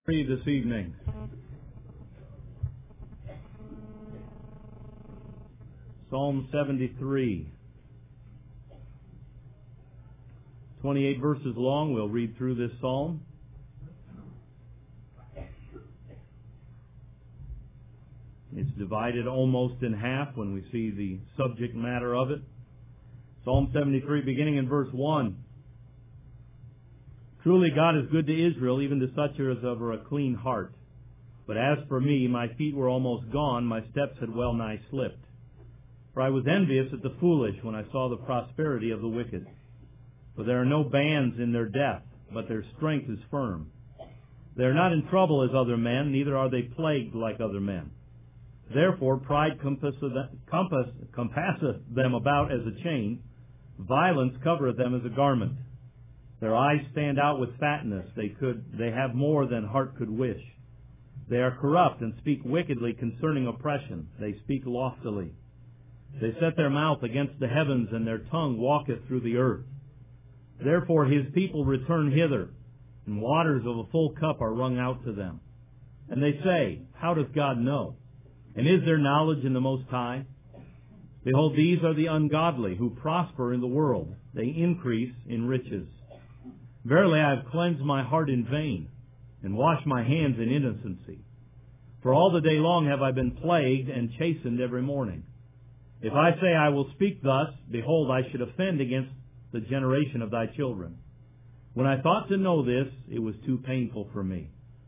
Read this evening. Psalm 73. 28 verses long. We'll read through this psalm. It's divided almost in half when we see the subject matter of it. Psalm 73, beginning in verse 1. Truly God is good to Israel, even to such as are of a clean heart. But as for me, my feet were almost gone, my steps had well nigh slipped. For I was envious at the foolish when I saw the prosperity of the wicked. For there are no bands in their death, but their strength is firm. They are not in trouble as other men, neither are they plagued like other men. Therefore pride compasseth them about as a chain, violence covereth them as a garment. Their eyes stand out with fatness. They have more than heart could wish. They are corrupt and speak wickedly concerning oppression. They speak loftily. They set their mouth against the heavens, and their tongue walketh through the earth. Therefore his people return hither, and waters of a full cup are wrung out to them. And they say, How doth God know? And is there knowledge in the Most High? Behold, these are the ungodly, who prosper in the world. They increase in riches. Verily I have cleansed my heart in vain, and washed my hands in innocency. For all the day long have I been plagued and chastened every morning. If I say I will speak thus, behold, I should offend against the generation of thy children. When I thought to know this, it was too painful for me,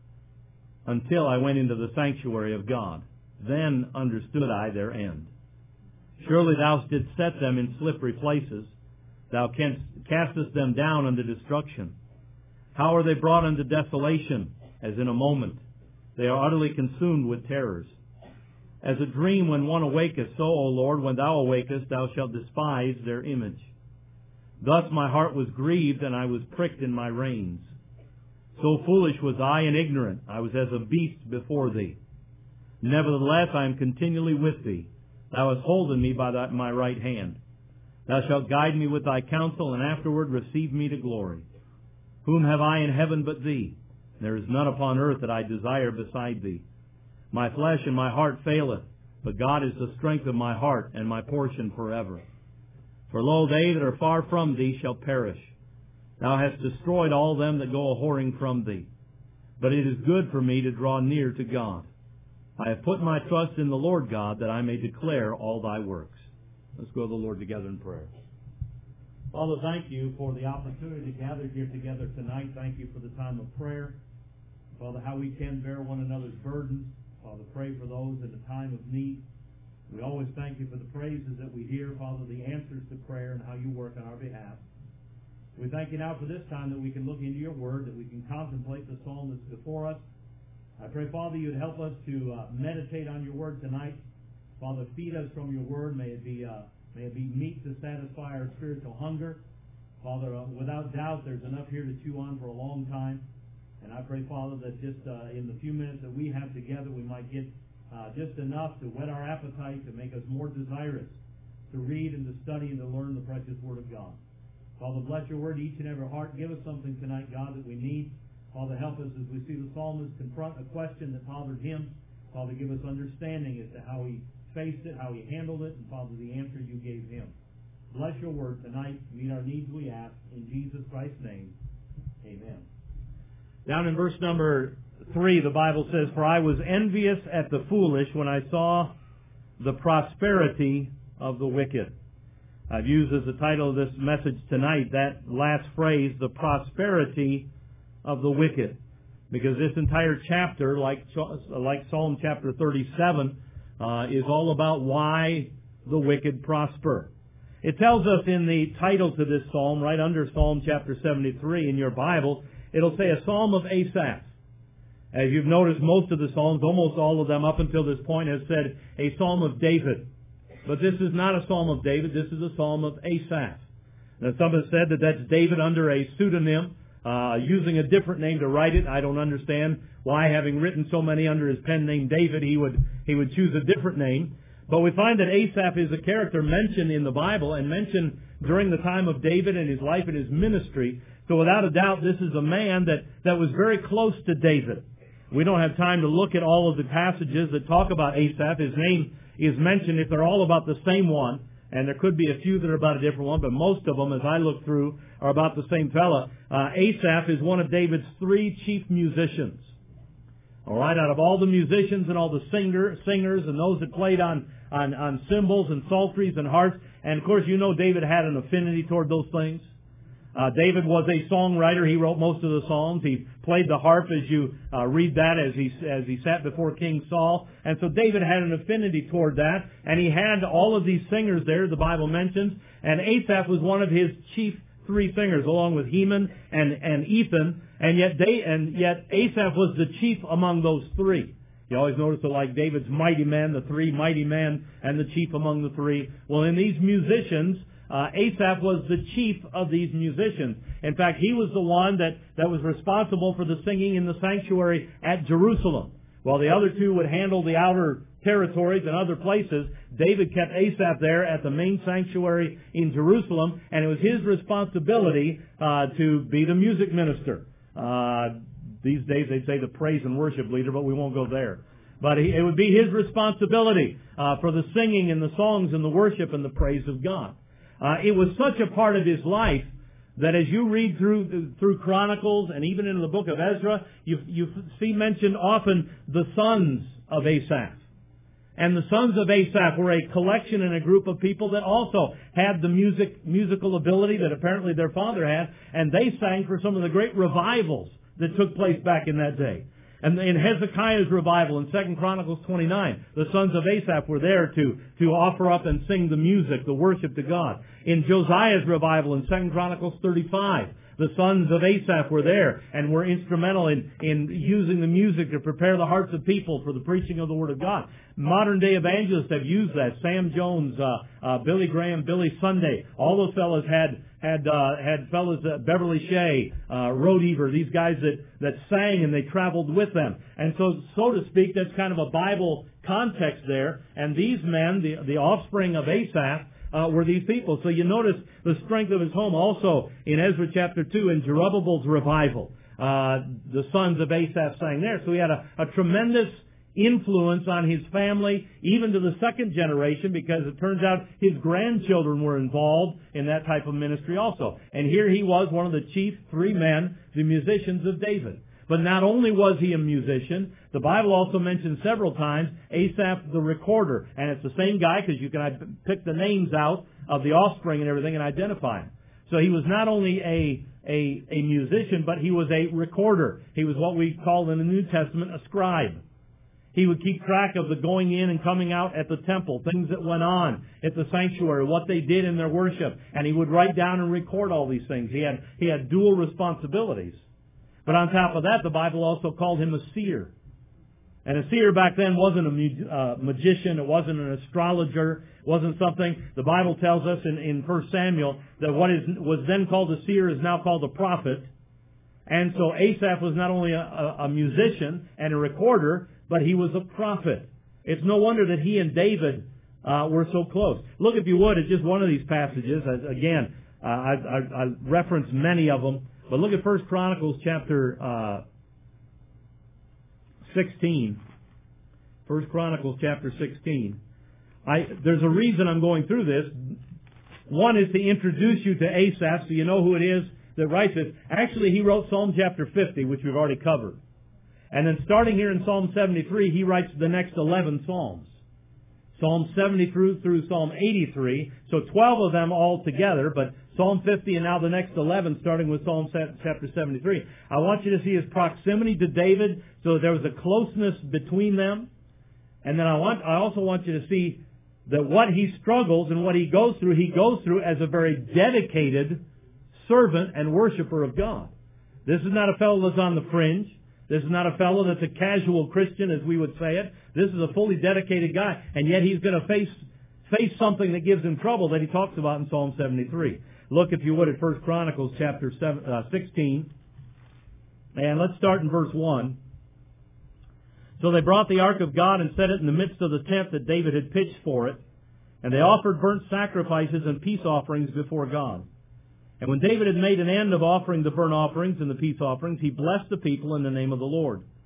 until I went into the sanctuary of God. Then understood I their end. Surely thou didst set them in slippery places. Thou castest them down unto destruction. How are they brought unto desolation, as in a moment? They are utterly consumed with terrors. As a dream when one awaketh, so, O Lord, when thou awakest, thou shalt despise their image. Thus my heart was grieved, and I was pricked in my reins. So foolish was I and ignorant, I was as a beast before thee. Nevertheless I am continually with thee. Thou hast holden me by my right hand. Thou shalt guide me with thy counsel, and afterward receive me to glory. Whom have I in heaven but thee? There is none upon earth that I desire beside thee. My flesh and my heart faileth, but God is the strength of my heart, and my portion forever. For lo, they that are far from thee shall perish. Thou hast destroyed all them that go a-whoring from thee. But it is good for me to draw near to God. I have put my trust in the Lord God, that I may declare all thy works. Let's go to the Lord together in prayer. Father, thank you for the opportunity to gather here together tonight. Thank you for the time of prayer. Father, how we can bear one another's burdens. Father, pray for those in a time of need. We always thank you for the praises that we hear, Father, the answers to prayer and how you work on our behalf. We thank you now for this time that we can look into your word, that we can contemplate the psalm that's before us. I pray, Father, you would help us to meditate on your word tonight. Father, feed us from your word. May it be meat to satisfy our spiritual hunger. Father, without doubt, there's enough here to chew on for a long time. And I pray, Father, that just in the few minutes that we have together, we might get just enough to whet our appetite, to make us more desirous to read and to study and to learn the precious word of God. Father, bless your word to each and every heart. Give us something tonight, God, that we need. Father, help us as we see the psalmist confront a question that bothered him. Father, give us understanding as to how he faced it, how he handled it, and Father, the answer you gave him. Bless your word tonight. Meet our needs, we ask. In Jesus Christ's name, amen. Down in verse number 3, the Bible says, For I was envious at the foolish when I saw the prosperity of the wicked. I've used as the title of this message tonight that last phrase, the prosperity of the wicked. Because this entire chapter, like Psalm chapter 37, is all about why the wicked prosper. It tells us in the title to this psalm, right under Psalm chapter 73 in your Bible, it'll say a psalm of Asaph. As you've noticed, most of the psalms, almost all of them up until this point, have said a psalm of David. But this is not a psalm of David, this is a psalm of Asaph. Now, some have said that that's David under a pseudonym, using a different name to write it. I don't understand why, having written so many under his pen name David, he would choose a different name. But we find that Asaph is a character mentioned in the Bible and mentioned during the time of David and his life and his ministry. So without a doubt, this is a man that was very close to David. We don't have time to look at all of the passages that talk about Asaph. His name is mentioned if they're all about the same one, and there could be a few that are about a different one, but most of them, as I look through, are about the same fella. Asaph is one of David's 3 chief musicians. All right, out of all the musicians and all the singers and those that played on cymbals and psalteries and harps, and of course you know David had an affinity toward those things. David was a songwriter. He wrote most of the songs. He played the harp, as you read that, as he sat before King Saul. And so David had an affinity toward that, and he had all of these singers there, the Bible mentions, and Asaph was one of his chief 3 singers, along with Heman and Ethan, and yet Asaph was the chief among those 3. You always notice that, like David's mighty men, the 3 mighty men, and the chief among the 3. Well, in these musicians, Asaph was the chief of these musicians. In fact, he was the one that was responsible for the singing in the sanctuary at Jerusalem. While the other 2 would handle the outer territories and other places, David kept Asaph there at the main sanctuary in Jerusalem, and it was his responsibility to be the music minister. These days they'd say the praise and worship leader, but we won't go there. But it would be his responsibility for the singing and the songs and the worship and the praise of God. It was such a part of his life that as you read through Chronicles and even in the book of Ezra, you see mentioned often the sons of Asaph. And the sons of Asaph were a collection and a group of people that also had the musical ability that apparently their father had, and they sang for some of the great revivals that took place back in that day. And in Hezekiah's revival in 2 Chronicles 29, the sons of Asaph were there to offer up and sing the music, the worship to God. In Josiah's revival in 2 Chronicles 35, the sons of Asaph were there and were instrumental in using the music to prepare the hearts of people for the preaching of the Word of God. Modern day evangelists have used that. Sam Jones, Billy Graham, Billy Sunday, all those fellows had fellows, Beverly Shea, Rodever, these guys that sang and they traveled with them. And so to speak, that's kind of a Bible context there. And these men, the offspring of Asaph, were these people. So you notice the strength of his home also in Ezra chapter 2 in Zerubbabel's revival. The sons of Asaph sang there. So he had a tremendous influence on his family, even to the second generation, because it turns out his grandchildren were involved in that type of ministry also. And here he was, one of the chief 3 men, the musicians of David. But not only was he a musician, the Bible also mentions several times Asaph the recorder. And it's the same guy, because you can pick the names out of the offspring and everything and identify him. So he was not only a musician, but he was a recorder. He was what we call in the New Testament a scribe. He would keep track of the going in and coming out at the temple, things that went on at the sanctuary, what they did in their worship. And he would write down and record all these things. He had dual responsibilities. But on top of that, the Bible also called him a seer. And a seer back then wasn't a magician. It wasn't an astrologer. It wasn't something. The Bible tells us in 1 Samuel that what was then called a seer is now called a prophet. And so Asaph was not only a musician and a recorder, but he was a prophet. It's no wonder that he and David were so close. Look, if you would, at just one of these passages. Again, I referenced many of them. But look at 1 Chronicles chapter 16. 1 Chronicles chapter 16. There's a reason I'm going through this. One is to introduce you to Asaph so you know who it is that writes it. Actually, he wrote Psalm chapter 50, which we've already covered. And then starting here in Psalm 73, he writes the next 11 Psalms. Psalm 70 through Psalm 83. So 12 of them all together, but Psalm 50 and now the next 11, starting with Psalm chapter 73. I want you to see his proximity to David, so that there was a closeness between them. And then I also want you to see that what he struggles and what he goes through as a very dedicated servant and worshiper of God. This is not a fellow that's on the fringe. This is not a fellow that's a casual Christian, as we would say it. This is a fully dedicated guy, and yet he's going to face something that gives him trouble that he talks about in Psalm 73. Look, if you would, at 1 Chronicles chapter 16, and let's start in verse 1. So they brought the ark of God and set it in the midst of the tent that David had pitched for it, and they offered burnt sacrifices and peace offerings before God. And when David had made an end of offering the burnt offerings and the peace offerings, he blessed the people in the name of the Lord.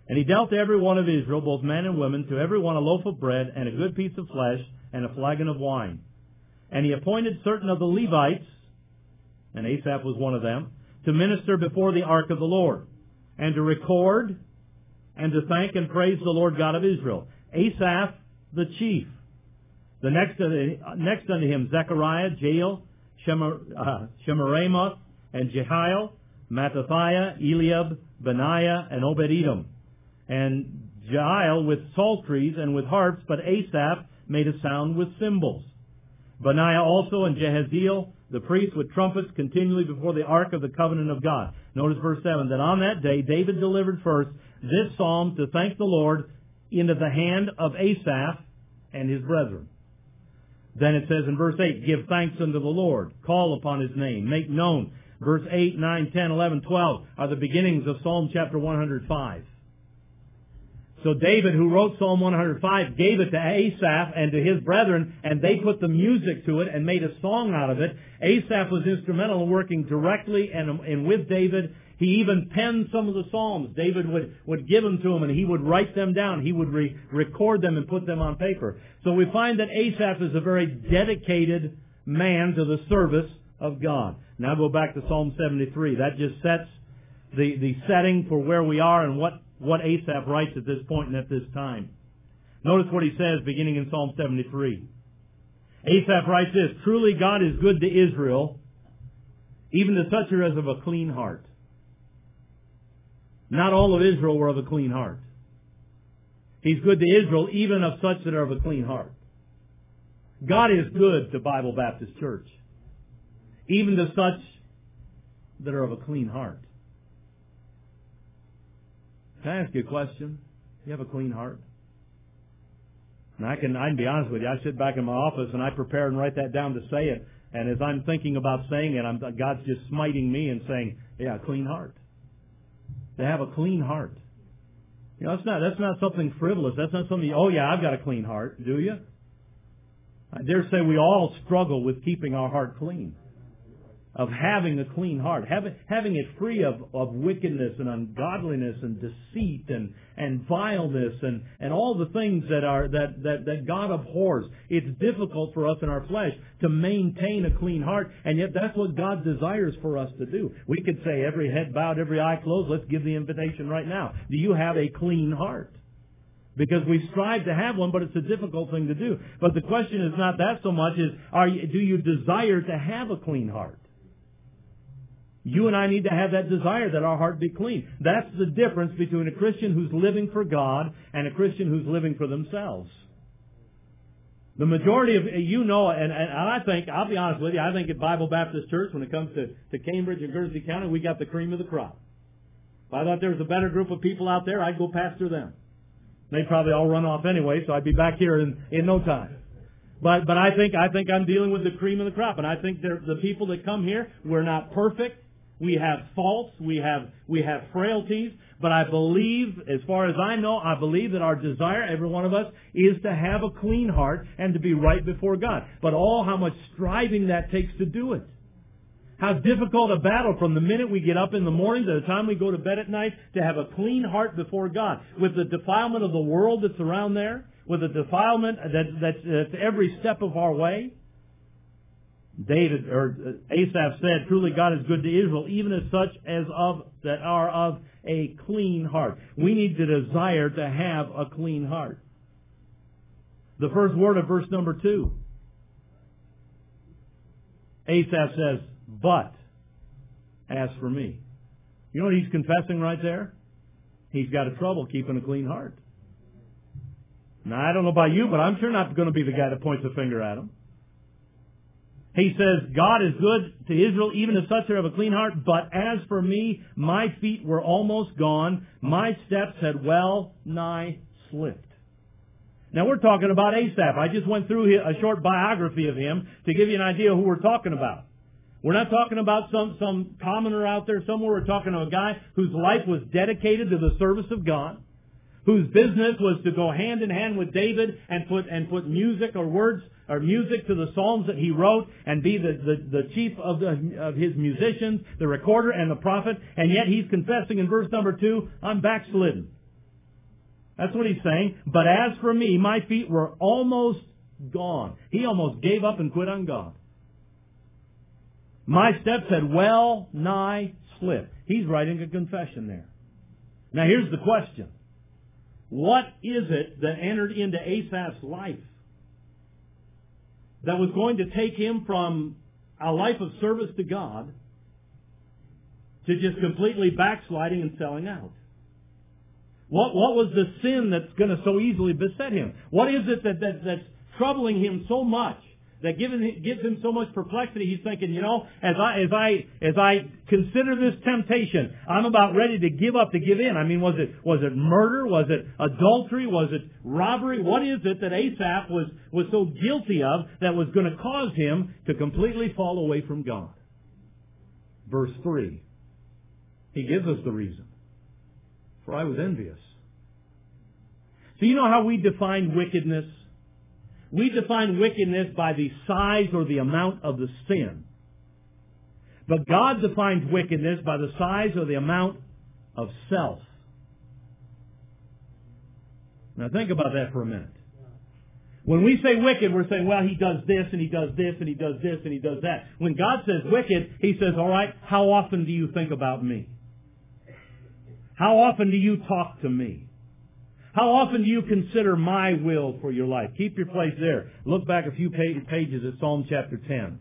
And he dealt to every one of Israel, both men and women, to every one a loaf of bread and a good piece of flesh and a flagon of wine. And he appointed certain of the Levites, and Asaph was one of them, to minister before the ark of the Lord, and to record, and to thank and praise the Lord God of Israel. Asaph, the chief. The next unto him, Zechariah, Jael, Shemiramoth, and Jehiel, Mattathiah, Eliab, Benaiah, and Obed-Edom. And Jael with psalteries and with harps, but Asaph made a sound with cymbals. Benaiah also and Jehaziel, the priests, with trumpets continually before the ark of the covenant of God. Notice verse 7, that on that day David delivered first this psalm to thank the Lord into the hand of Asaph and his brethren. Then it says in verse 8, give thanks unto the Lord, call upon his name, make known. Verse 8, 9, 10, 11, 12 are the beginnings of Psalm chapter 105. So David, who wrote Psalm 105, gave it to Asaph and to his brethren, and they put the music to it and made a song out of it. Asaph was instrumental in working directly and with David. He even penned some of the Psalms. David would give them to him, and he would write them down. He would record them and put them on paper. So we find that Asaph is a very dedicated man to the service of God. Now go back to Psalm 73. That just sets the setting for where we are and what Asaph writes at this point and at this time. Notice what he says beginning in Psalm 73. Asaph writes this, truly God is good to Israel, even to such as of a clean heart. Not all of Israel were of a clean heart. He's good to Israel, even of such that are of a clean heart. God is good to Bible Baptist Church, even to such that are of a clean heart. Can I ask you a question? You have a clean heart? And I can be honest with you. I sit back in my office and I prepare and write that down to say it. And as I'm thinking about saying it, God's just smiting me and saying, yeah, clean heart. To have a clean heart. You know, that's not something frivolous. That's not something, oh yeah, I've got a clean heart. Do you? I dare say we all struggle with keeping our heart clean. Of having a clean heart, having it free of wickedness and ungodliness and deceit and vileness and all the things that God abhors. It's difficult for us in our flesh to maintain a clean heart, and yet that's what God desires for us to do. We could say every head bowed, every eye closed. Let's give the invitation right now. Do you have a clean heart? Because we strive to have one, but it's a difficult thing to do. But the question is not that so much as do you desire to have a clean heart? You and I need to have that desire that our heart be clean. That's the difference between a Christian who's living for God and a Christian who's living for themselves. The majority of, and I think, I'll be honest with you, I think at Bible Baptist Church, when it comes to Cambridge and Guernsey County, we got the cream of the crop. If I thought there was a better group of people out there, I'd go pastor them. They'd probably all run off anyway, so I'd be back here in no time. But I think I'm dealing with the cream of the crop, and I think the people that come here, we're not perfect. We have faults, we have frailties, but I believe, as far as I know, I believe that our desire, every one of us, is to have a clean heart and to be right before God. But how much striving that takes to do it. How difficult a battle from the minute we get up in the morning to the time we go to bed at night to have a clean heart before God. With the defilement of the world that's around there, with the defilement that's every step of our way. Asaph said, truly God is good to Israel, even as such as that are of a clean heart. We need to desire to have a clean heart. The first word of verse number 2. Asaph says, but as for me. You know what he's confessing right there? He's got a trouble keeping a clean heart. Now, I don't know about you, but I'm sure not going to be the guy that points a finger at him. He says, God is good to Israel, even to such that have a clean heart. But as for me, my feet were almost gone. My steps had well nigh slipped. Now, we're talking about Asaph. I just went through a short biography of him to give you an idea of who we're talking about. We're not talking about some commoner out there somewhere. We're talking to a guy whose life was dedicated to the service of God, whose business was to go hand in hand with David and put music or words or music to the psalms that he wrote and be the chief of his musicians, the recorder and the prophet. And yet he's confessing in verse number 2, I'm backslidden. That's what he's saying. But as for me, my feet were almost gone. He almost gave up and quit on God. My steps had well nigh slipped. He's writing a confession there. Now here's the question. What is it that entered into Asaph's life that was going to take him from a life of service to God to just completely backsliding and selling out? What was the sin that's going to so easily beset him? What is it that's troubling him so much, that gives him so much perplexity? He's thinking, as I consider this temptation, I'm about ready to give up, to give in. I mean, was it murder? Was it adultery? Was it robbery? What is it that Asaph was so guilty of that was going to cause him to completely fall away from God? Verse 3. He gives us the reason. For I was envious. So you know how we define wickedness? We define wickedness by the size or the amount of the sin. But God defines wickedness by the size or the amount of self. Now think about that for a minute. When we say wicked, we're saying, well, he does this, and he does this, and he does this, and he does that. When God says wicked, He says, all right, how often do you think about me? How often do you talk to me? How often do you consider my will for your life? Keep your place there. Look back a few pages at Psalm chapter 10.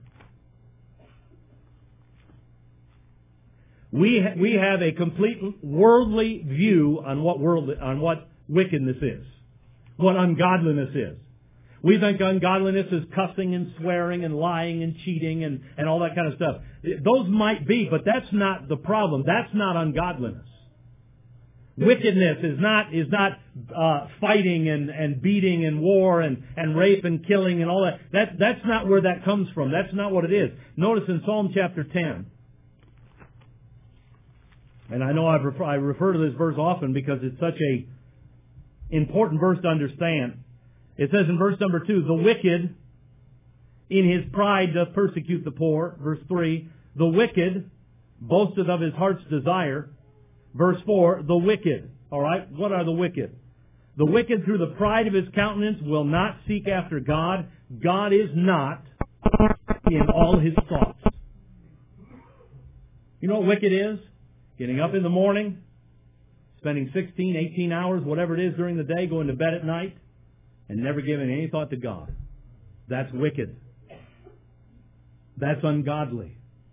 We have a complete worldly view on what wickedness is, what ungodliness is. We think ungodliness is cussing and swearing and lying and cheating and all that kind of stuff. Those might be, but that's not the problem. That's not ungodliness. Wickedness is not fighting and beating and war and rape and killing and all that. That's not where that comes from. That's not what it is. Notice in Psalm chapter 10, and I know I refer to this verse often because it's such a important verse to understand. It says in verse number 2, the wicked in his pride doth persecute the poor. Verse 3, the wicked boasteth of his heart's desire. Verse 4, the wicked. All right, what are the wicked? The wicked through the pride of his countenance will not seek after God. God is not in all his thoughts. You know what wicked is? Getting up in the morning, spending 16, 18 hours, whatever it is during the day, going to bed at night, and never giving any thought to God. That's wicked. That's ungodly.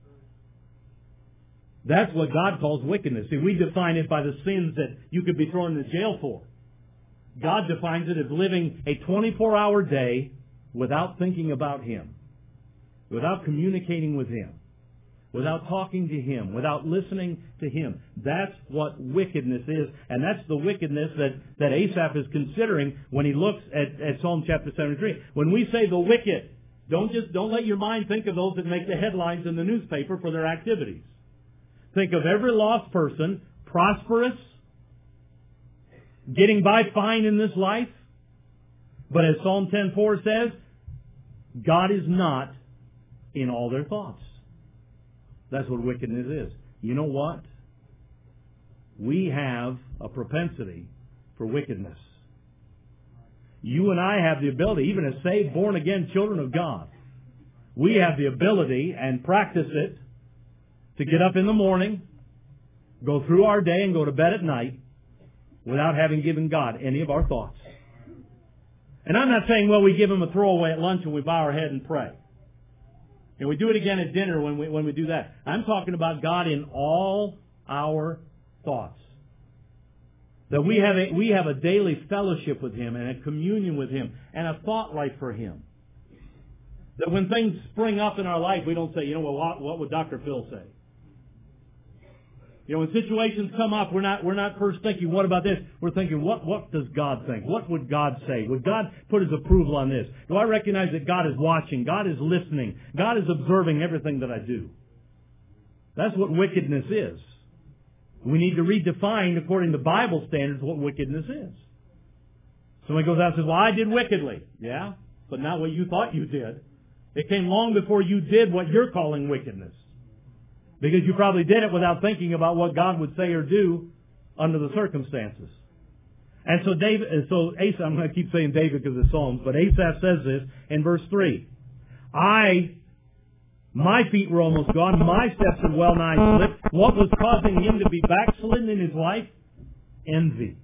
That's what God calls wickedness. See, we define it by the sins that you could be thrown into jail for. God defines it as living a 24-hour day without thinking about Him, without communicating with Him, without talking to Him, without listening to Him. That's what wickedness is, and that's the wickedness that Asaph is considering when he looks at Psalm chapter 73. When we say the wicked, don't let your mind think of those that make the headlines in the newspaper for their activities. Think of every lost person, prosperous, getting by fine in this life. But as Psalm 10:4 says, God is not in all their thoughts. That's what wickedness is. You know what? We have a propensity for wickedness. You and I have the ability, even as saved, born-again children of God, we have the ability and practice it to get up in the morning, go through our day, and go to bed at night without having given God any of our thoughts. And I'm not saying, well, we give Him a throwaway at lunch and we bow our head and pray. And we do it again at dinner when we do that. I'm talking about God in all our thoughts. That we have a daily fellowship with Him and a communion with Him and a thought life for Him. That when things spring up in our life, we don't say, what would Dr. Phil say? When situations come up, we're not first thinking, what about this? We're thinking, what does God think? What would God say? Would God put His approval on this? Do I recognize that God is watching? God is listening? God is observing everything that I do? That's what wickedness is. We need to redefine, according to Bible standards, what wickedness is. Somebody goes out and says, well, I did wickedly. Yeah, but not what you thought you did. It came long before you did what you're calling wickedness. Because you probably did it without thinking about what God would say or do under the circumstances. And so Asaph, I'm going to keep saying David because of Psalms, but Asaph says this in verse 3. My feet were almost gone, my steps had well nigh slipped. What was causing him to be backslidden in his life? Envy.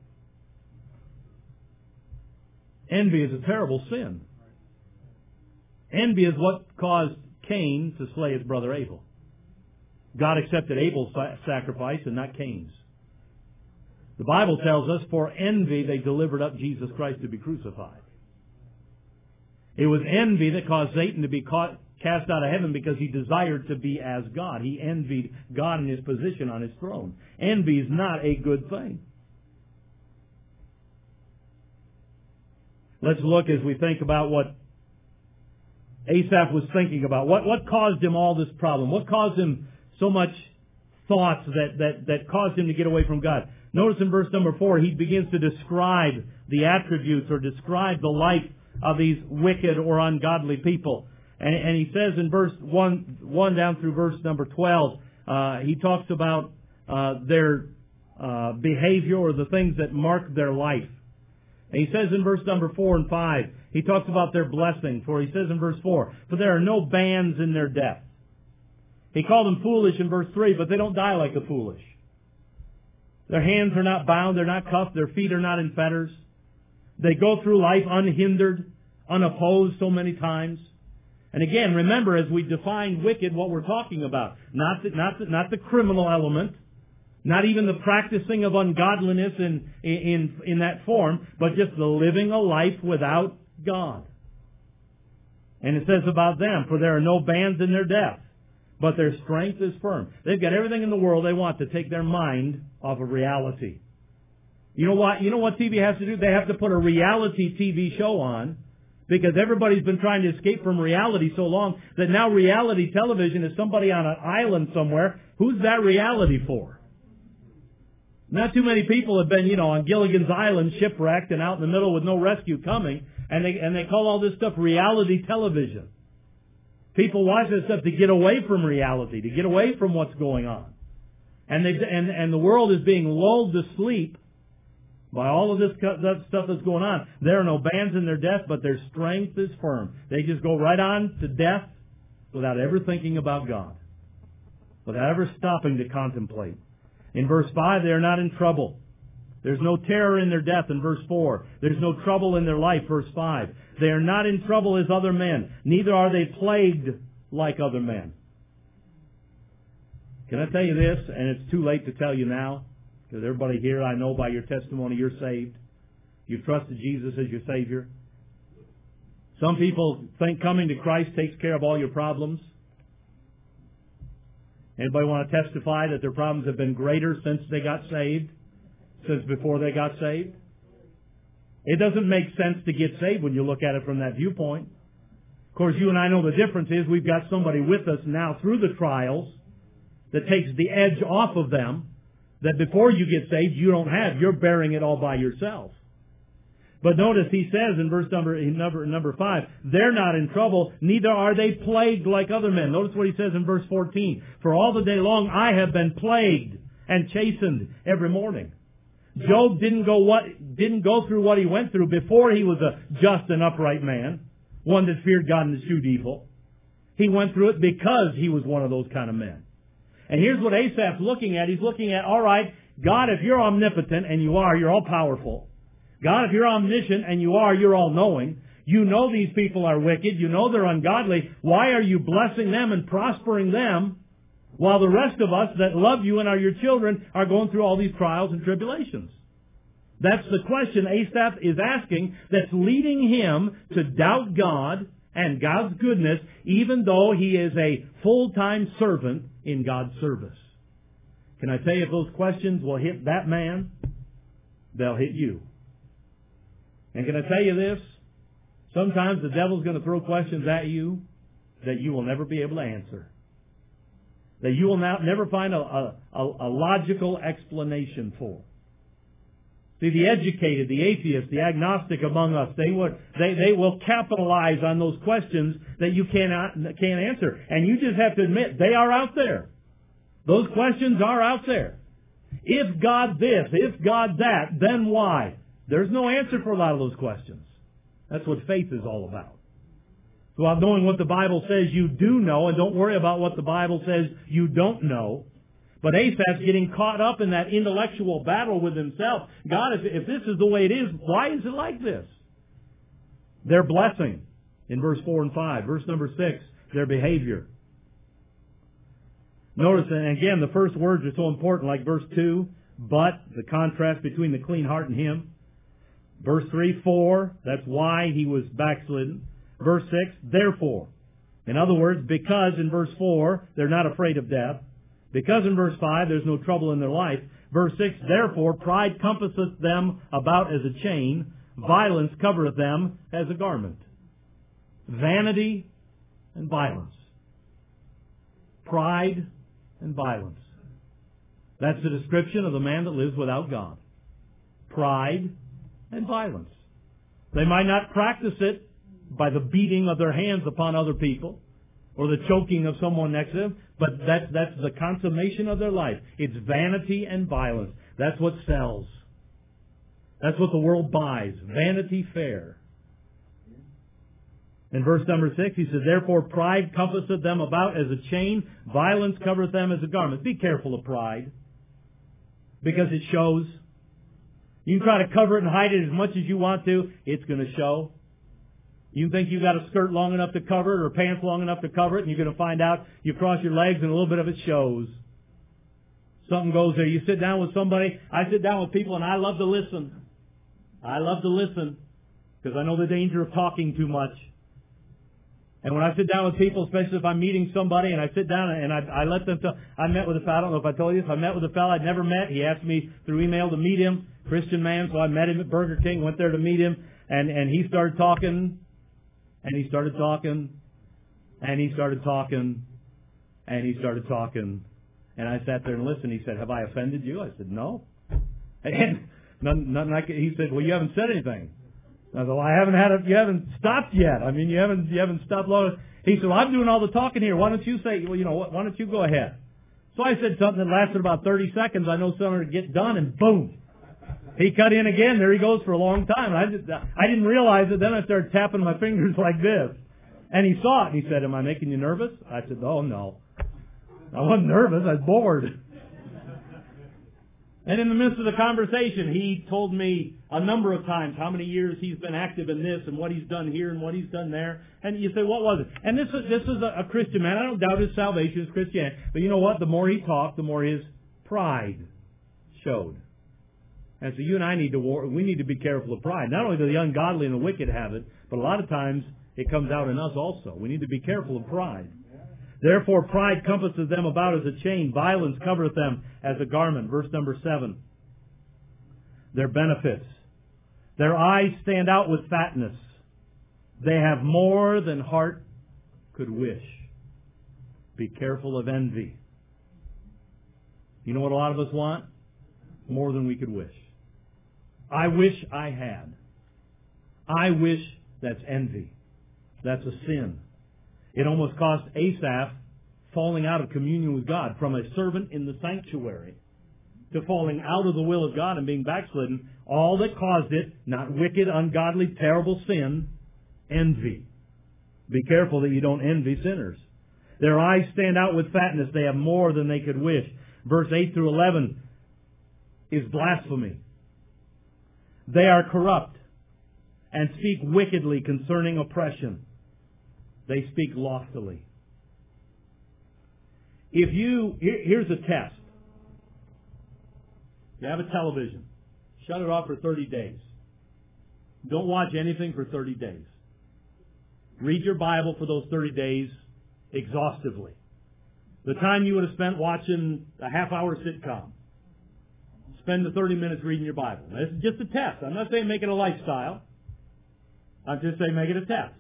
Envy is a terrible sin. Envy is what caused Cain to slay his brother Abel. God accepted Abel's sacrifice and not Cain's. The Bible tells us, for envy they delivered up Jesus Christ to be crucified. It was envy that caused Satan to be cast out of heaven because he desired to be as God. He envied God and his position on his throne. Envy is not a good thing. Let's look as we think about what Asaph was thinking about. What caused him all this problem? What caused him so much thoughts that caused him to get away from God? Notice in verse number 4, he begins to describe the attributes or describe the life of these wicked or ungodly people. And he says in verse 1 down through verse number 12, he talks about their behavior or the things that mark their life. And he says in verse number 4 and 5, he talks about their blessing. For he says in verse 4, for there are no bands in their death. He called them foolish in verse 3, but they don't die like the foolish. Their hands are not bound, they're not cuffed, their feet are not in fetters. They go through life unhindered, unopposed so many times. And again, remember, as we define wicked, what we're talking about. Not the criminal element, not even the practicing of ungodliness in that form, but just the living a life without God. And it says about them, for there are no bands in their death, but their strength is firm. They've got everything in the world they want to take their mind off of reality. You know what TV has to do? They have to put a reality TV show on, because everybody's been trying to escape from reality so long that now reality television is somebody on an island somewhere. Who's that reality for? Not too many people have been, on Gilligan's Island shipwrecked and out in the middle with no rescue coming, and they call all this stuff reality television. People watch this stuff to get away from reality, to get away from what's going on. And the world is being lulled to sleep by all of this stuff that's going on. There are no bands in their death, but their strength is firm. They just go right on to death without ever thinking about God, without ever stopping to contemplate. In verse 5, they are not in trouble. There's no terror in their death in verse 4. There's no trouble in their life, verse 5. They are not in trouble as other men, neither are they plagued like other men. Can I tell you this, and it's too late to tell you now, because everybody here, I know by your testimony, you're saved. You've trusted Jesus as your Savior. Some people think coming to Christ takes care of all your problems. Anybody want to testify that their problems have been greater since they got saved? Since before they got saved? It doesn't make sense to get saved when you look at it from that viewpoint. Of course, you and I know the difference is we've got somebody with us now through the trials that takes the edge off of them that before you get saved you don't have. You're bearing it all by yourself. But notice he says in verse number 5, they're not in trouble, neither are they plagued like other men. Notice what he says in verse 14. For all the day long I have been plagued and chastened every morning. Job didn't go through what he went through before he was a just and upright man, one that feared God and eschewed evil. He went through it because he was one of those kind of men. And here's what Asaph's looking at. He's looking at, all right, God, if you're omnipotent, and you are, you're all powerful. God, if you're omniscient, and you are, you're all knowing. You know these people are wicked. You know they're ungodly. Why are you blessing them and prospering them while the rest of us that love you and are your children are going through all these trials and tribulations? That's the question Asaph is asking that's leading him to doubt God and God's goodness, even though he is a full-time servant in God's service. Can I tell you, if those questions will hit that man, they'll hit you. And can I tell you this? Sometimes the devil's going to throw questions at you that you will never be able to answer. That you will never find a logical explanation for. See, the educated, the atheist, the agnostic among us, they will capitalize on those questions that you can't answer. And you just have to admit, they are out there. Those questions are out there. If God this, if God that, then why? There's no answer for a lot of those questions. That's what faith is all about. So about knowing what the Bible says you do know, and don't worry about what the Bible says you don't know. But Asaph's getting caught up in that intellectual battle with himself. God, if this is the way it is, why is it like this? Their blessing in verse 4 and 5. Verse number 6, their behavior. Notice, and again, the first words are so important, like verse 2, but, the contrast between the clean heart and him. Verse 3, for, that's why he was backslidden. Verse 6, therefore. In other words, because in verse 4, they're not afraid of death. Because in verse 5, there's no trouble in their life. Verse 6, therefore, pride compasseth them about as a chain. Violence covereth them as a garment. Vanity and violence. Pride and violence. That's the description of the man that lives without God. Pride and violence. They might not practice it by the beating of their hands upon other people or the choking of someone next to them, but that's the consummation of their life. It's vanity and violence. That's what sells. That's what the world buys. Vanity Fair. In verse number 6, he says, therefore pride compasseth them about as a chain, violence covereth them as a garment. Be careful of pride, because it shows. You can try to cover it and hide it as much as you want to. It's going to show. You think you've got a skirt long enough to cover it or pants long enough to cover it, and you're going to find out you cross your legs and a little bit of it shows. Something goes there. You sit down with somebody. I sit down with people and I love to listen. I love to listen because I know the danger of talking too much. And when I sit down with people, especially if I'm meeting somebody and I sit down and I let them tell, I met with a fellow, I don't know if I told you this, I met with a fellow I'd never met. He asked me through email to meet him, Christian man, so I met him at Burger King, went there to meet him, and he started talking, and he started talking, and he started talking, and he started talking, and I sat there and listened. He said, have I offended you? I said, no. And nothing like it. He said, well, you haven't said anything. I said, well, you haven't stopped yet. I mean, you haven't stopped long. He said, well, I'm doing all the talking here. Why don't you say, well, you know what, why don't you go ahead? So I said something that lasted about 30 seconds. I know something would get done, and boom. He cut in again. There he goes for a long time. I didn't realize it. Then I started tapping my fingers like this. And he saw it. He said, am I making you nervous? I said, oh, no. I wasn't nervous. I was bored. And in the midst of the conversation, he told me a number of times how many years he's been active in this and what he's done here and what he's done there. And you say, what was it? And this is a Christian man. I don't doubt his salvation, his Christianity. But you know what? The more he talked, the more his pride showed. And so you and I need to be careful of pride. Not only do the ungodly and the wicked have it, but a lot of times it comes out in us also. We need to be careful of pride. Therefore pride compasses them about as a chain. Violence covereth them as a garment. Verse number 7. Their benefits. Their eyes stand out with fatness. They have more than heart could wish. Be careful of envy. You know what a lot of us want? More than we could wish. I wish I had. I wish. That's envy. That's a sin. It almost cost Asaph falling out of communion with God, from a servant in the sanctuary to falling out of the will of God and being backslidden. All that caused it, not wicked, ungodly, terrible sin, envy. Be careful that you don't envy sinners. Their eyes stand out with fatness. They have more than they could wish. Verse 8 through 11 is blasphemy. They are corrupt and speak wickedly concerning oppression. They speak loftily. Here's a test. You have a television. Shut it off for 30 days. Don't watch anything for 30 days. Read your Bible for those 30 days exhaustively. The time you would have spent watching a half-hour sitcom, spend the 30 minutes reading your Bible. Now, this is just a test. I'm not saying make it a lifestyle. I'm just saying make it a test.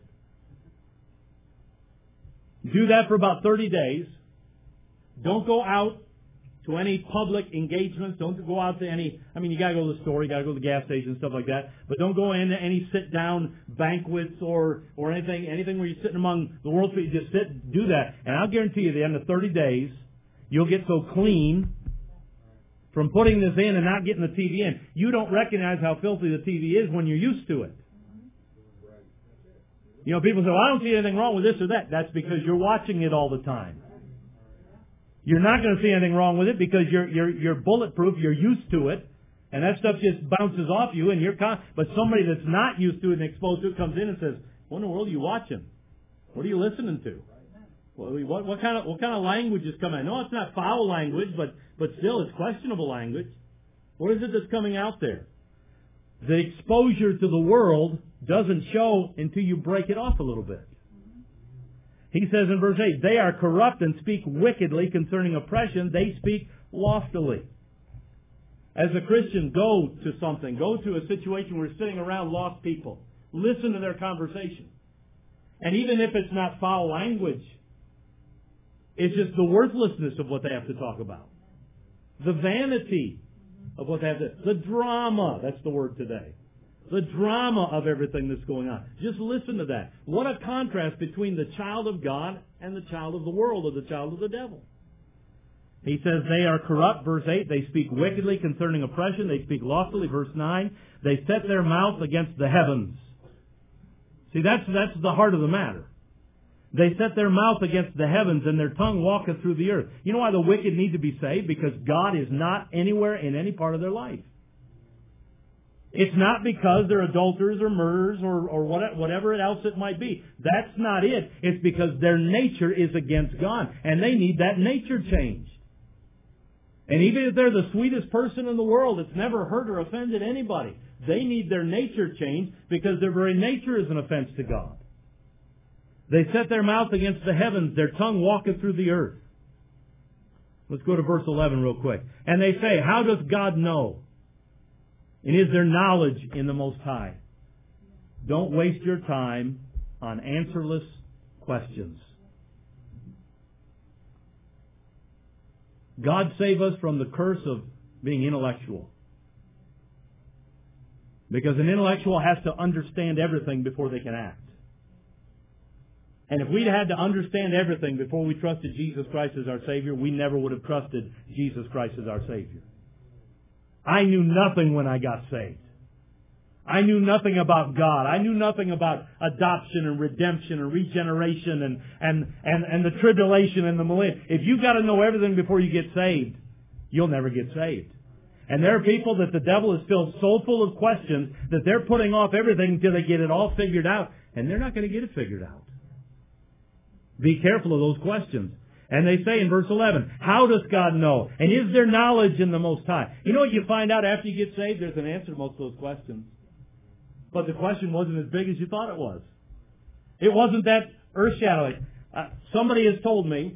Do that for about 30 days. Don't go out to any public engagements. Don't go out to any, you got to go to the store, you got to go to the gas station and stuff like that. But don't go into any sit-down banquets or anything where you're sitting among the world's people. Just sit, do that. And I'll guarantee you, at the end of 30 days, you'll get so clean from putting this in and not getting the TV in. You don't recognize how filthy the TV is when you're used to it. You know, people say, well, I don't see anything wrong with this or that. That's because you're watching it all the time. You're not going to see anything wrong with it because you're bulletproof, you're used to it, and that stuff just bounces off you, and but somebody that's not used to it and exposed to it comes in and says, what in the world are you watching? What are you listening to? What kind of language is coming out? No, it's not foul language, but still it's questionable language. What is it that's coming out there? The exposure to the world doesn't show until you break it off a little bit. He says in verse 8, they are corrupt and speak wickedly concerning oppression. They speak loftily. As a Christian, go to something. Go to a situation where you're sitting around lost people. Listen to their conversation. And even if it's not foul language, it's just the worthlessness of what they have to talk about. The vanity of what they have to... The drama, that's the word today. The drama of everything that's going on. Just listen to that. What a contrast between the child of God and the child of the world, or the child of the devil. He says they are corrupt, verse 8. They speak wickedly concerning oppression. They speak loftily, verse 9. They set their mouth against the heavens. See, that's the heart of the matter. They set their mouth against the heavens, and their tongue walketh through the earth. You know why the wicked need to be saved? Because God is not anywhere in any part of their life. It's not because they're adulterers or murderers or whatever else it might be. That's not it. It's because their nature is against God, and they need that nature changed. And even if they're the sweetest person in the world that's never hurt or offended anybody, they need their nature changed because their very nature is an offense to God. They set their mouth against the heavens, their tongue walketh through the earth. Let's go to verse 11 real quick. And they say, how does God know? And is there knowledge in the Most High? Don't waste your time on answerless questions. God save us from the curse of being intellectual. Because an intellectual has to understand everything before they can act. And if we'd had to understand everything before we trusted Jesus Christ as our Savior, we never would have trusted Jesus Christ as our Savior. I knew nothing when I got saved. I knew nothing about God. I knew nothing about adoption and redemption and regeneration and the tribulation and the millennium. If you've got to know everything before you get saved, you'll never get saved. And there are people that the devil has filled so full of questions that they're putting off everything until they get it all figured out. And they're not going to get it figured out. Be careful of those questions. And they say in verse 11, how does God know? And is there knowledge in the Most High? You know what you find out after you get saved? There's an answer to most of those questions. But the question wasn't as big as you thought it was. It wasn't that earth-shattering. Somebody has told me,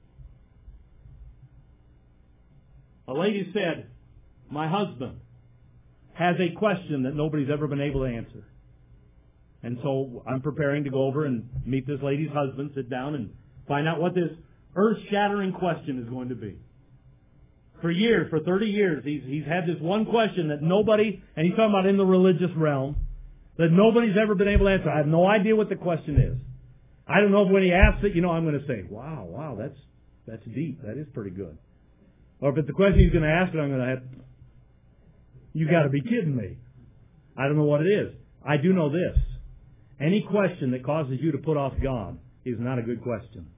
a lady said, my husband has a question that nobody's ever been able to answer. And so I'm preparing to go over and meet this lady's husband, sit down and find out what this earth-shattering question is going to be. For years, for 30 years, he's had this one question that nobody, and he's talking about in the religious realm, that nobody's ever been able to answer. I have no idea what the question is. I don't know if when he asks it, I'm going to say, wow, that's deep. That is pretty good. Or if it's the question he's going to ask it, I'm going to have, you got to be kidding me. I don't know what it is. I do know this. Any question that causes you to put off God is not a good question.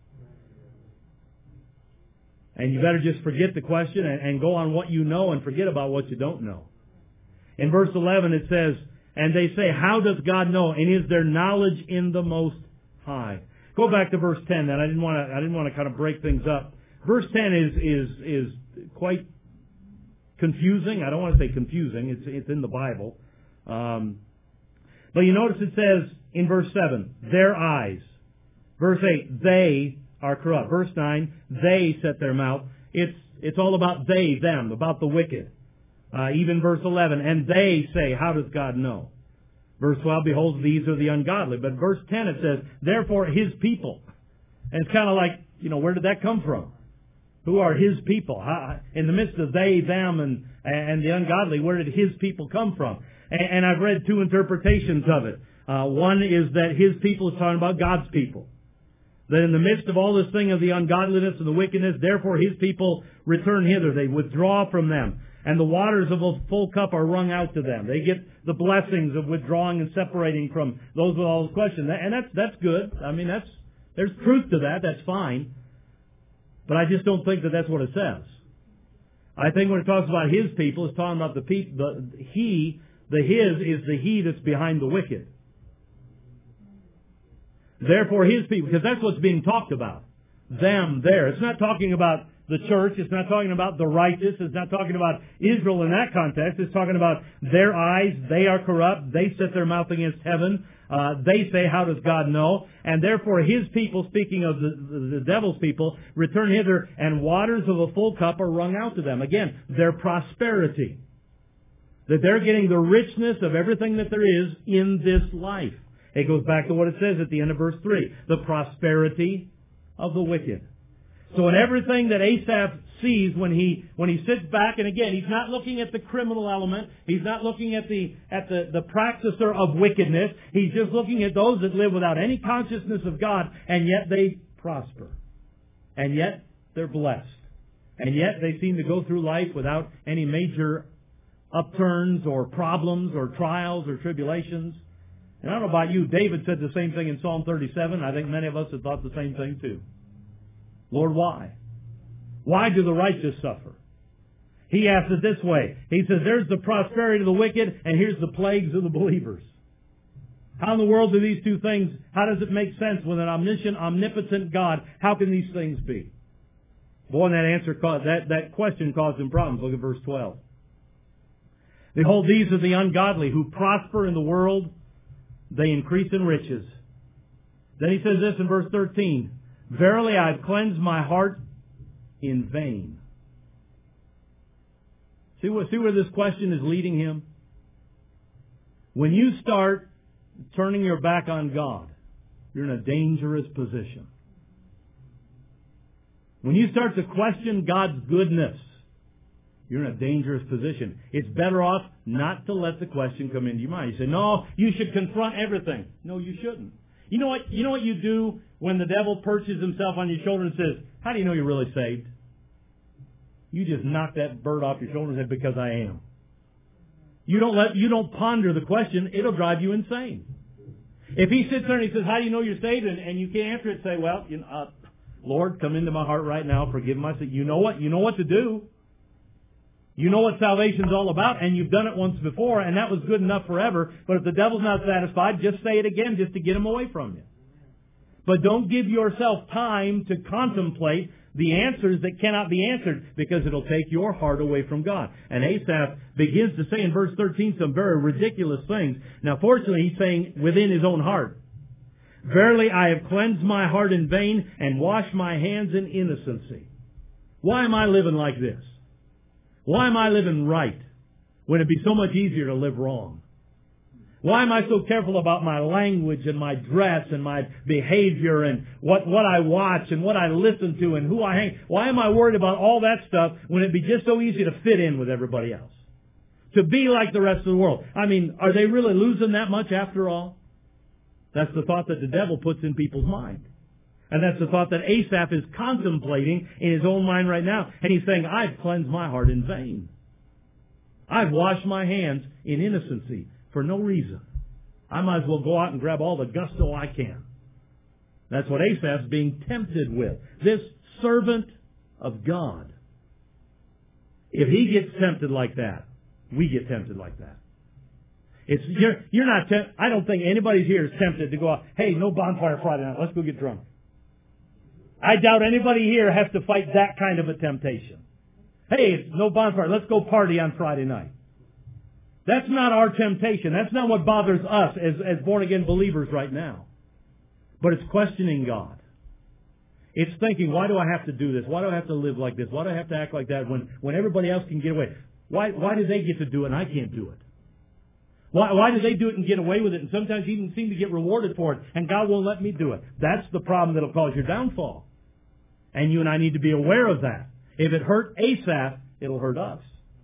And you better just forget the question and go on what you know and forget about what you don't know. In verse 11 it says, and they say, how does God know? And is there knowledge in the Most High? Go back to verse 10 then. I didn't want to kind of break things up. Verse 10 is quite confusing. I don't want to say confusing. It's in the Bible. But you notice it says in verse 7, their eyes. Verse 8, they are corrupt. Verse 9, they set their mouth. It's all about they, them, about the wicked. Even verse 11, and they say, how does God know? Verse 12, behold, these are the ungodly. But verse 10 it says, therefore his people. And it's kind of like, where did that come from? Who are his people? In the midst of they, them, and the ungodly, where did his people come from? And I've read two interpretations of it. One is that his people is talking about God's people. That in the midst of all this thing of the ungodliness and the wickedness, therefore his people return hither. They withdraw from them. and the waters of a full cup are wrung out to them. They get the blessings of withdrawing and separating from those with all those questions. And that's good. I mean, there's truth to that. That's fine. But I just don't think that that's what it says. I think when it talks about His people, it's talking about the His is the He that's behind the wicked. Therefore, His people, because that's what's being talked about. Them, there. It's not talking about the church. It's not talking about the righteous. It's not talking about Israel in that context. It's talking about their eyes. They are corrupt. They set their mouth against heaven. They say, how does God know? And therefore His people, speaking of the devil's people, return hither, and waters of a full cup are wrung out to them. Again, their prosperity. That they're getting the richness of everything that there is in this life. It goes back to what it says at the end of verse 3. The prosperity of the wicked. So in everything that Asaph sees when he sits back, and again, he's not looking at the criminal element, he's not looking at the practicer of wickedness, he's just looking at those that live without any consciousness of God, and yet they prosper. And yet they're blessed. And yet they seem to go through life without any major upturns or problems or trials or tribulations. And I don't know about you, David said the same thing in Psalm 37. I think many of us have thought the same thing too. Lord, why? Why do the righteous suffer? He asks it this way. He says, there's the prosperity of the wicked, and here's the plagues of the believers. How in the world do these two things, how does it make sense with an omniscient, omnipotent God? How can these things be? Boy, and that question caused him problems. Look at verse 12. Behold, these are the ungodly who prosper in the world. They increase in riches. Then he says this in verse 13. Verily I have cleansed my heart in vain. See where this question is leading him? When you start turning your back on God, you're in a dangerous position. When you start to question God's goodness, you're in a dangerous position. It's better off not to let the question come into your mind. You say, no, you should confront everything. No, you shouldn't. You know what you do when the devil perches himself on your shoulder and says, how do you know you're really saved? You just knock that bird off your shoulder and say, because I am. You don't ponder the question, it'll drive you insane. If he sits there and he says, how do you know you're saved? And you can't answer it, say, well, Lord, come into my heart right now, forgive my sin. You know what to do. You know what salvation's all about, and you've done it once before, and that was good enough forever. But if the devil's not satisfied, just say it again just to get him away from you. But don't give yourself time to contemplate the answers that cannot be answered, because it'll take your heart away from God. And Asaph begins to say in verse 13 some very ridiculous things. Now, fortunately, he's saying within his own heart. Verily, I have cleansed my heart in vain and washed my hands in innocency. Why am I living like this? Why am I living right when it'd be so much easier to live wrong? Why am I so careful about my language and my dress and my behavior and what I watch and what I listen to and who I hang? Why am I worried about all that stuff when it'd be just so easy to fit in with everybody else? To be like the rest of the world. I mean, are they really losing that much after all? That's the thought that the devil puts in people's mind. And that's the thought that Asaph is contemplating in his own mind right now. And he's saying, I've cleansed my heart in vain. I've washed my hands in innocency for no reason. I might as well go out and grab all the gusto I can. That's what Asaph's being tempted with. This servant of God. If he gets tempted like that, we get tempted like that. You're not tempted. I don't think anybody here is tempted to go out, hey, no bonfire Friday night, let's go get drunk. I doubt anybody here has to fight that kind of a temptation. Hey, it's no bonfire. Let's go party on Friday night. That's not our temptation. That's not what bothers us as born-again believers right now. But it's questioning God. It's thinking, why do I have to do this? Why do I have to live like this? Why do I have to act like that when everybody else can get away? Why do they get to do it and I can't do it? Why do they do it and get away with it and sometimes even seem to get rewarded for it and God won't let me do it? That's the problem that'll cause your downfall. And you and I need to be aware of that. If it hurt Asaph, it'll hurt us.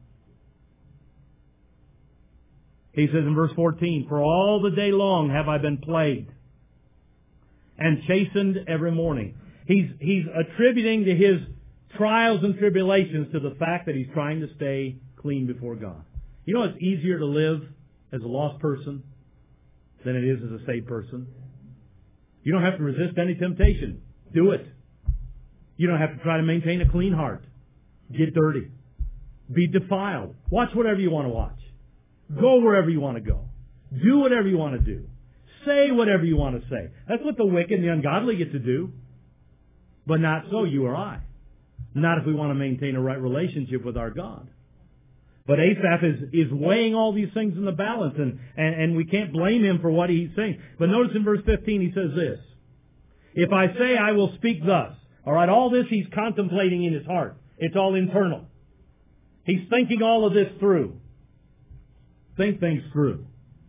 He says in verse 14, for all the day long have I been plagued and chastened every morning. He's attributing to his trials and tribulations to the fact that he's trying to stay clean before God. You know it's easier to live as a lost person than it is as a saved person? You don't have to resist any temptation. Do it. You don't have to try to maintain a clean heart. Get dirty. Be defiled. Watch whatever you want to watch. Go wherever you want to go. Do whatever you want to do. Say whatever you want to say. That's what the wicked and the ungodly get to do. But not so you or I. Not if we want to maintain a right relationship with our God. But Asaph is weighing all these things in the balance, and we can't blame him for what he's saying. But notice in verse 15 he says this, if I say I will speak thus. All right, all this he's contemplating in his heart. It's all internal. He's thinking all of this through. Think things through.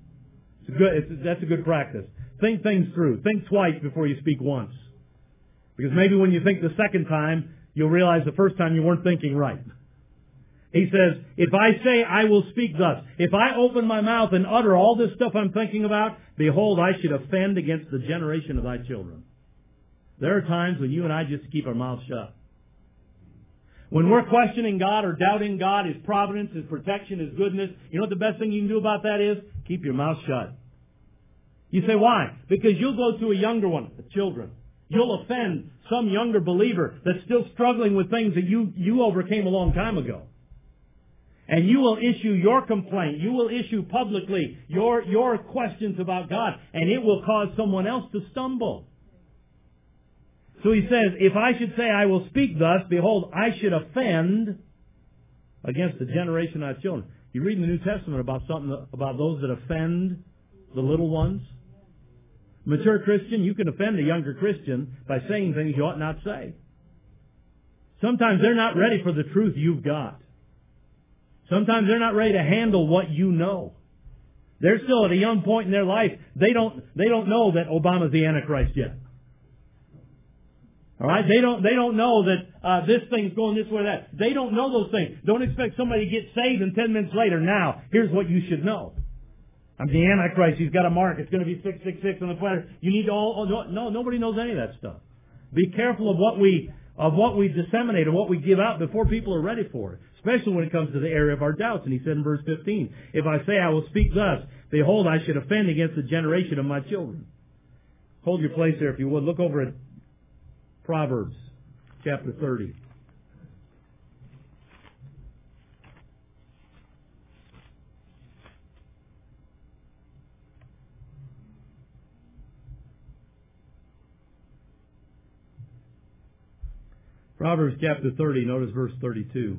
That's a good practice. Think things through. Think twice before you speak once. Because maybe when you think the second time, you'll realize the first time you weren't thinking right. He says, if I say I will speak thus, if I open my mouth and utter all this stuff I'm thinking about, behold, I should offend against the generation of thy children. There are times when you and I just keep our mouths shut. When we're questioning God or doubting God, His providence, His protection, His goodness, you know what the best thing you can do about that is? Keep your mouth shut. You say, why? Because you'll go to a younger one, the children. You'll offend some younger believer that's still struggling with things that you overcame a long time ago. And you will issue your complaint. You will issue publicly your questions about God. And it will cause someone else to stumble. So he says, if I should say I will speak thus, behold, I should offend against the generation of thy children. You read in the New Testament about something about those that offend the little ones. Mature Christian, you can offend a younger Christian by saying things you ought not say. Sometimes they're not ready for the truth you've got. Sometimes they're not ready to handle what you know. They're still at a young point in their life. They don't know that Obama's the Antichrist yet. All right? They don't know that this thing's going this way or that. They don't know those things. Don't expect somebody to get saved and 10 minutes later, now, here's what you should know. I'm the Antichrist. He's got a mark. It's going to be 666 on the planet. You need to no, nobody knows any of that stuff. Be careful of what we disseminate and what we give out before people are ready for it. Especially when it comes to the area of our doubts. And he said in verse 15, if I say I will speak thus, behold, I should offend against the generation of my children. Hold your place there if you would. Look over at Proverbs chapter 30. Proverbs chapter 30, notice verse 32.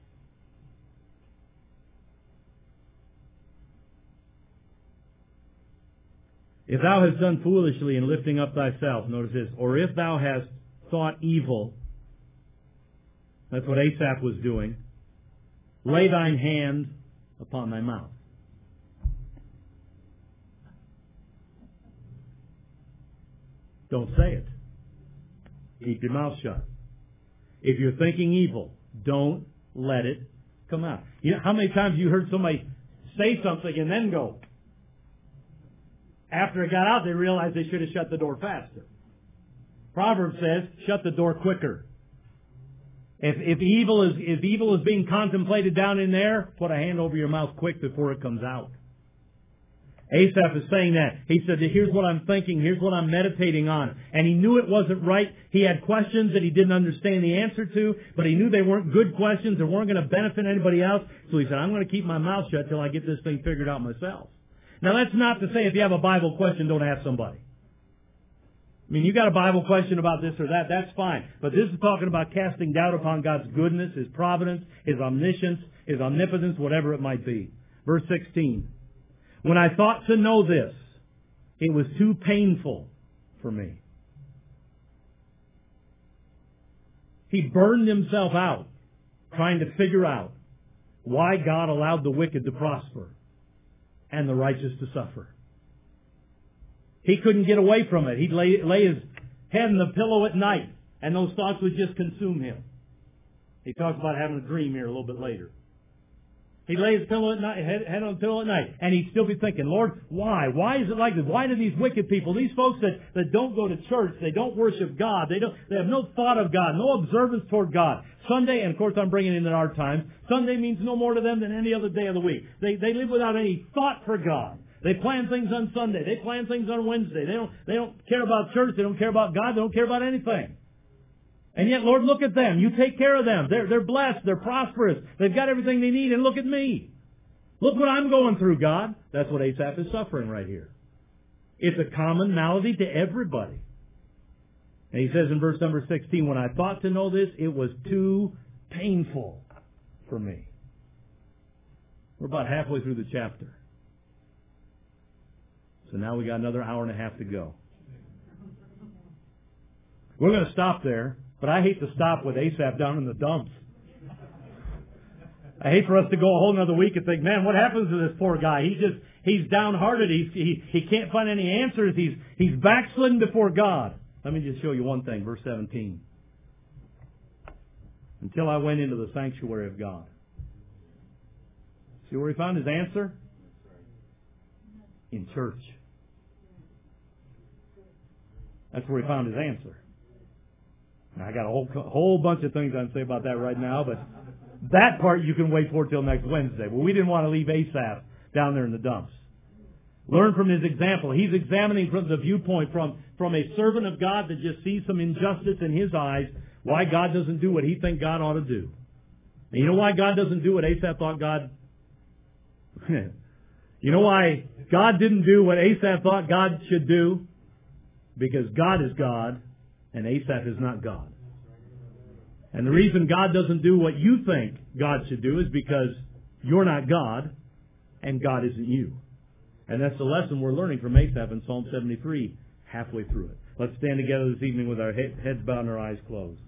If thou hast done foolishly in lifting up thyself, notice this, or if thou hast thought evil, that's what Asaph was doing, lay thine hand upon thy mouth. Don't say it. Keep your mouth shut. If you're thinking evil, don't let it come out. You know, how many times you heard somebody say something and then go? After it got out, they realized they should have shut the door faster. Proverbs says, shut the door quicker. If evil is being contemplated down in there, put a hand over your mouth quick before it comes out. Asaph is saying that. He said, here's what I'm thinking, here's what I'm meditating on. And he knew it wasn't right. He had questions that he didn't understand the answer to, but he knew they weren't good questions, they weren't going to benefit anybody else. So he said, I'm going to keep my mouth shut till I get this thing figured out myself. Now that's not to say if you have a Bible question, don't ask somebody. I mean, you got a Bible question about this or that, that's fine. But this is talking about casting doubt upon God's goodness, His providence, His omniscience, His omnipotence, whatever it might be. Verse 16. When I thought to know this, it was too painful for me. He burned himself out trying to figure out why God allowed the wicked to prosper and the righteous to suffer. He couldn't get away from it. He'd lay his head in the pillow at night, and those thoughts would just consume him. He talks about having a dream here a little bit later. He'd lay his pillow at night, head on the pillow at night, and he'd still be thinking, Lord, why? Why is it like this? Why do these wicked people, these folks that don't go to church, they don't worship God, they have no thought of God, no observance toward God. Sunday, and of course I'm bringing it in our time, Sunday means no more to them than any other day of the week. They live without any thought for God. They plan things on Sunday. They plan things on Wednesday. They don't care about church. They don't care about God. They don't care about anything. And yet, Lord, look at them. You take care of them. They're blessed. They're prosperous. They've got everything they need. And look at me. Look what I'm going through, God. That's what Asaph is suffering right here. It's a common malady to everybody. And he says in verse number 16, when I thought to know this, it was too painful for me. We're about halfway through the chapter. So now we got another hour and a half to go. We're going to stop there, but I hate to stop with Asaph down in the dumps. I hate for us to go a whole another week and think, man, what happens to this poor guy? He's downhearted. He can't find any answers. He's backslidden before God. Let me just show you one thing, verse 17. Until I went into the sanctuary of God. See where he found his answer? In church. That's where he found his answer. Now, I got a whole bunch of things I can say about that right now, but that part you can wait for till next Wednesday. But we didn't want to leave Asaph down there in the dumps. Learn from his example. He's examining from the viewpoint from a servant of God that just sees some injustice in his eyes, why God doesn't do what he thinks God ought to do. And you know why God doesn't do what Asaph thought God... You know why God didn't do what Asaph thought God should do? Because God is God, and Asaph is not God. And the reason God doesn't do what you think God should do is because you're not God, and God isn't you. And that's the lesson we're learning from Asaph in Psalm 73, halfway through it. Let's stand together this evening with our heads bowed and our eyes closed.